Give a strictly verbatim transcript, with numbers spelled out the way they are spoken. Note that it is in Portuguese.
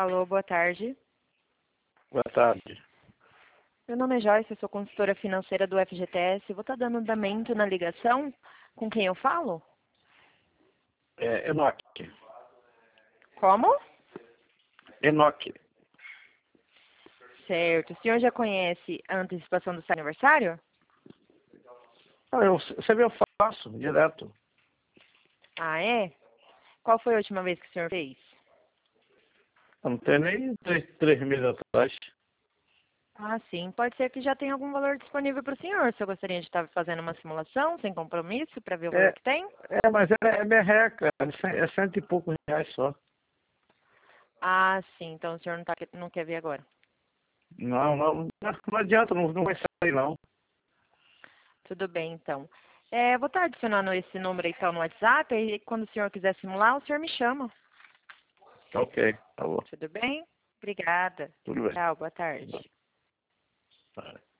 Alô, boa tarde. Boa tarde. Meu nome é Joyce, eu sou consultora financeira do F G T S. Vou estar dando andamento na ligação. Com quem eu falo? É Enoque. Como? Enoque. Certo. O senhor já conhece a antecipação do seu aniversário? Ah, eu, sempre eu faço, direto. Ah, é? Qual foi a última vez que o senhor fez? Eu não tenho nem três, três meses atrás. Ah, sim. Pode ser que já tenha algum valor disponível para o senhor. Se eu gostaria de estar fazendo uma simulação, sem compromisso, para ver o valor É, que tem? é mas é, é merreca, é cem- é cento e poucos reais só. Ah, sim. Então o senhor não, tá, não quer ver agora. Não, não, não, não adianta, não, não vai sair não. Tudo bem, então. É, vou estar adicionando esse número aí, então, no WhatsApp, e quando o senhor quiser simular, o senhor me chama. Ok, tá bom. Tudo bem? Obrigada. Tudo bem. Tchau, boa tarde. Tá.